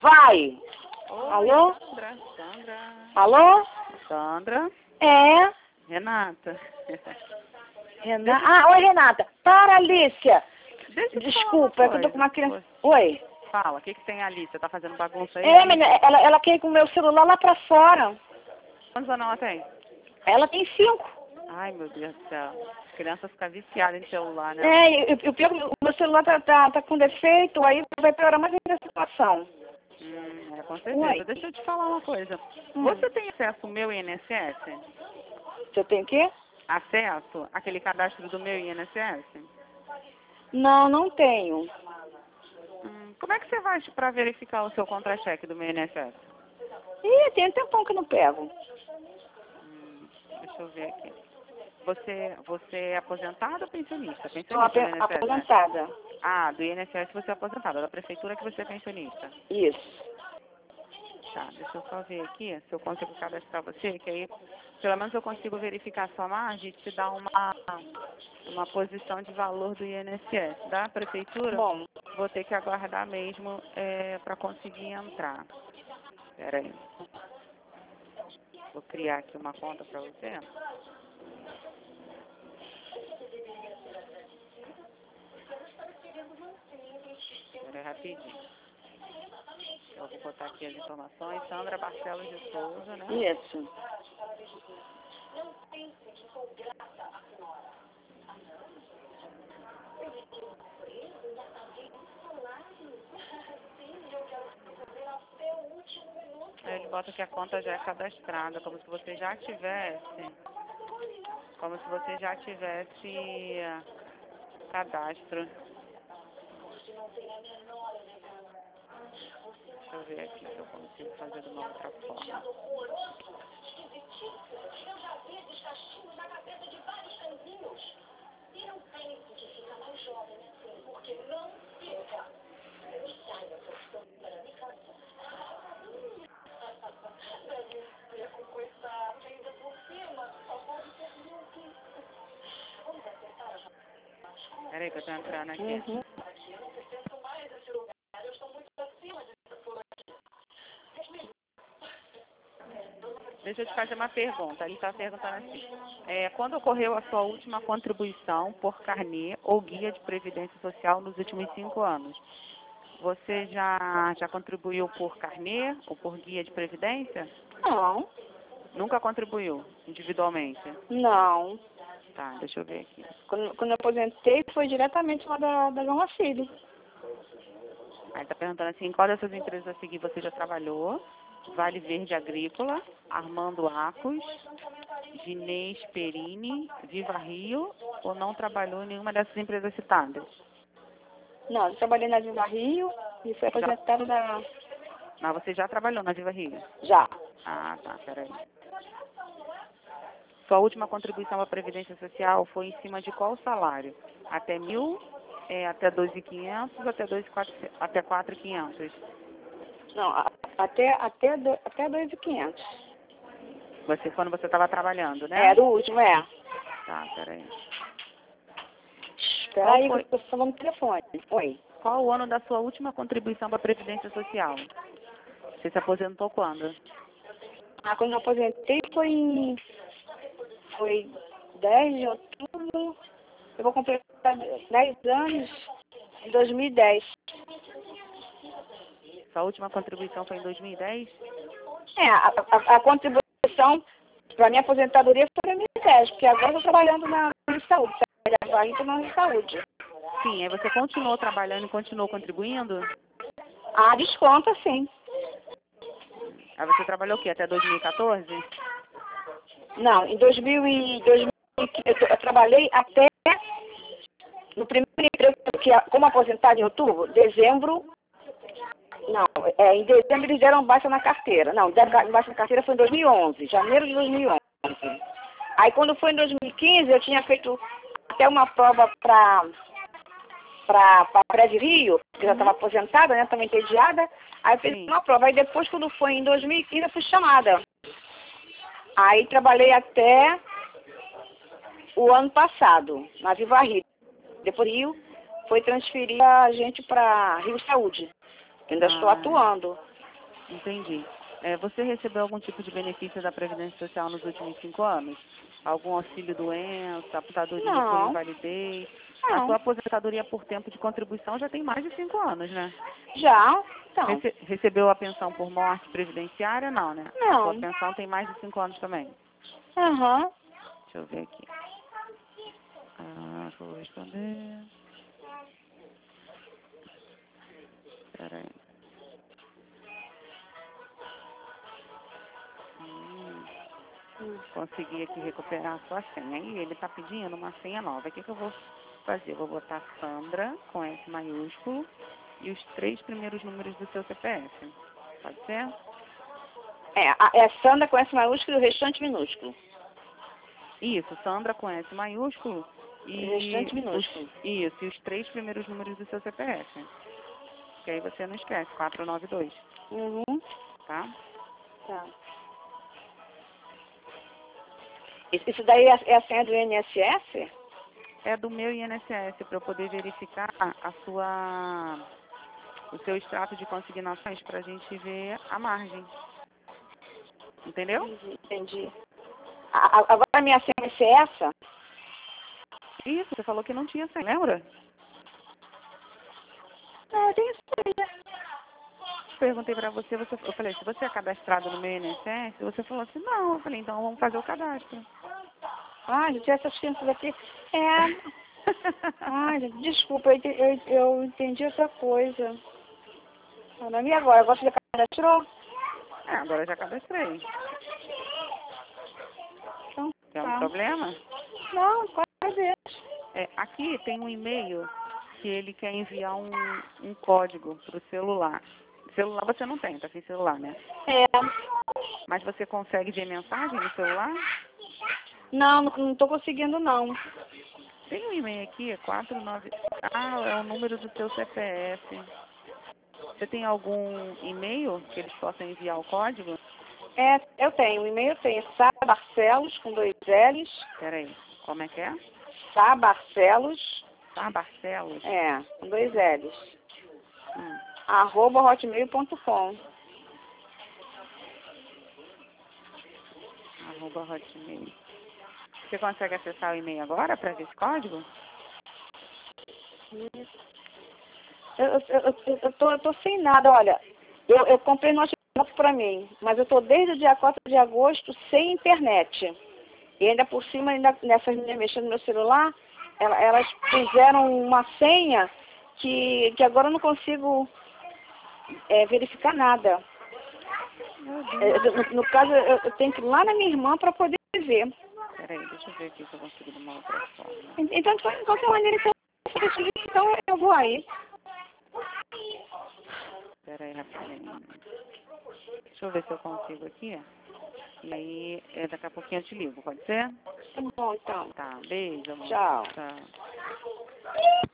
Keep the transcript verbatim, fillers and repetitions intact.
Vai. Oi, Alô? Sandra. Sandra. Alô? Sandra. É. Renata. Renata. Ah, oi, Renata. Para, Alicia. Deixa eu te Desculpa, falar é que eu tô uma com uma coisa. criança. Oi. Fala, o que, que tem ali? Você tá fazendo bagunça aí? É, menina, ela, ela quer ir com o meu celular lá pra fora. Quantos anos ela tem? Ela tem cinco. Ai, meu Deus do céu. As crianças ficam viciadas em celular, né? É, e e o pior é que o meu celular tá, tá, tá com defeito, aí vai piorar mais ainda a situação. Hum, é, com certeza. Oi. Deixa eu te falar uma coisa. Hum. Você tem acesso ao meu I N S S? Você tem o quê? Acesso àquele cadastro do meu I N S S? Não, não tenho. Hum, como é que você vai para verificar o seu contra-cheque do meu I N S S? Ih, tem um tempão que eu não pego. Hum, deixa eu ver aqui. Você, você é aposentado ou pensionista? Sou Pensionista do ape- I N S S, né? aposentada. Ah, do I N S S você é aposentado, da prefeitura que você é pensionista. Isso. Tá, deixa eu só ver aqui se eu consigo cadastrar você, que aí pelo menos eu consigo verificar a sua margem e te dar uma, uma posição de valor do I N S S. Da prefeitura, Bom, vou ter que aguardar mesmo é, para conseguir entrar. Espera aí. Vou criar aqui uma conta para você. Espera aí rapidinho. Eu vou botar aqui as informações. Sandra Barcelos de Souza, né? isso. Aí ele bota que a conta já é cadastrada, como se você já tivesse, como se você já tivesse ah, cadastro. Deixa eu ver aqui se eu consigo fazer de uma outra forma. Peraí que eu tô entrando aqui. Uhum. Deixa eu te fazer uma pergunta. Ele está perguntando assim. É, quando ocorreu a sua última contribuição por carnê ou guia de previdência social nos últimos cinco anos? Você já, já contribuiu por carnê ou por guia de previdência? Não, Nunca contribuiu individualmente? não. Tá, deixa eu ver aqui. Quando, quando eu aposentei, foi diretamente lá da, da Gama Filho. Aí tá perguntando assim, em qual dessas empresas a seguir você já trabalhou? Vale Verde Agrícola, Armando Acos, Ginês Perini, Viva Rio, ou não trabalhou em nenhuma dessas empresas citadas? Não, eu trabalhei na Viva Rio e fui aposentada da... Não, você já trabalhou na Viva Rio? Já. Ah, tá, peraí. Sua última contribuição à Previdência Social foi em cima de qual salário? Até mil, é, até dois mil e quinhentos, até dois, até quatro mil e quinhentos? Não, a- até, até, do- até dois mil e quinhentos. Você, quando você estava trabalhando, né? Era o último, é. Tá, peraí. Espera Qual aí que foi, eu tô falando no telefone. Oi. qual o ano da sua última contribuição para a Previdência Social? Você se aposentou quando? Ah, quando eu aposentei foi em... Foi dez de outubro. Eu vou completar dez anos em dois mil e dez. Sua última contribuição foi em dois mil e dez? É, a, a, a contribuição para minha aposentadoria foi em dois mil e dez, porque agora eu estou trabalhando na área de saúde. Agora estou na área de saúde. Sim, aí você continuou trabalhando e continuou contribuindo? Ah, desconta sim. Aí você trabalhou o quê? Até dois mil e quatorze? Não, em dois mil e dois mil e quinze, eu, eu trabalhei até no primeiro emprego, que a- como aposentada em outubro, dezembro, não, é, em dezembro eles deram baixa na carteira. Não, deram baixa na carteira foi em dois mil e onze, janeiro de dois mil e onze. Aí quando foi em dois mil e quinze, eu tinha feito até uma prova para para a Prédio Rio, que eu já estava aposentada, né, também entediada. Aí eu fiz Sim. uma prova. Aí depois, quando foi em dois mil e quinze, eu fui chamada. Aí trabalhei até o ano passado, na Viva Rio. Depois Rio foi transferir a gente para Rio Saúde. Eu ainda estou Ah, atuando. Entendi. É, você recebeu algum tipo de benefício da Previdência Social nos últimos cinco anos? Algum auxílio doença, aposentadoria por Não, invalidez? A não. sua aposentadoria por tempo de contribuição já tem mais de cinco anos, né? Já? Então. Rece- recebeu a pensão por morte previdenciária? Não, né? A sua Não. pensão tem mais de cinco anos também. Aham. Deixa eu ver aqui. Ah, vou responder. Peraí. Hum, consegui aqui recuperar a sua senha. E ele está pedindo uma senha nova. O que, que eu vou fazer? Eu vou botar Sandra com S maiúsculo e os três primeiros números do seu C P F. Pode ser? É, a- é Sandra com S maiúsculo e o restante minúsculo. Isso, Sandra com S maiúsculo E o restante e minúsculo. os, isso, e os três primeiros números do seu C P F. Que aí você não esquece, quatro nove dois, Uhum. tá? Tá. Isso isso daí é é a senha do I N S S? É do meu I N S S para eu poder verificar a sua, o seu extrato de consignações para a gente ver a margem. Entendeu? Entendi. Entendi. A- a- Agora a minha senha vai ser essa? Isso, você falou que não tinha senha, lembra? Não, eu tenho senha. Perguntei para você, você, eu falei, se você é cadastrado no meu I N S S, você falou assim, não. Eu falei, então vamos fazer o cadastro. Ah, já tinha essas crianças aqui. É. Ah, gente, desculpa, eu, ente- eu, eu entendi outra coisa. Caramba, e agora? Agora você já cadastrou? É, agora eu já cadastrei. Então, Tem um tá. problema? Não, pode ver. É, aqui tem um e-mail que ele quer enviar um, um código para o celular. Celular você não tem, tá sem celular, né? É. Mas você consegue ver mensagem no celular? Não, não, não tô conseguindo, não. Tem um e-mail aqui, é quatro nove... Ah, é o número do seu C P F. Você tem algum e-mail que eles possam enviar o código? É, eu tenho, o e-mail eu tenho. Sá Barcelos, com dois L's. Peraí, como é que é? Sá Barcelos, Tá, Barcelos? é, com dois L's. Hum, Arroba hotmail ponto com. arroba hotmail. Você consegue acessar o e-mail agora para ver esse código? Eu, eu, eu, eu, eu tô, eu tô sem nada, olha. Eu, eu comprei notebook para mim, mas eu tô desde o dia quatro de agosto sem internet. E ainda por cima, ainda nessas meninas mexendo no meu celular, ela- elas fizeram uma senha que, que agora eu não consigo é, verificar nada. Meu É, Deus. no, no caso, eu, eu tenho que ir lá na minha irmã para poder ver. Peraí, deixa eu ver aqui se eu consigo de uma outra forma. Então, de qualquer maneira, então, então eu vou aí. Peraí, rapidinho. Deixa eu ver se eu consigo aqui. E aí, é, daqui a pouquinho eu te ligo, pode ser? Tá bom, então. Tá, beijo, amor. Tchau. Tchau.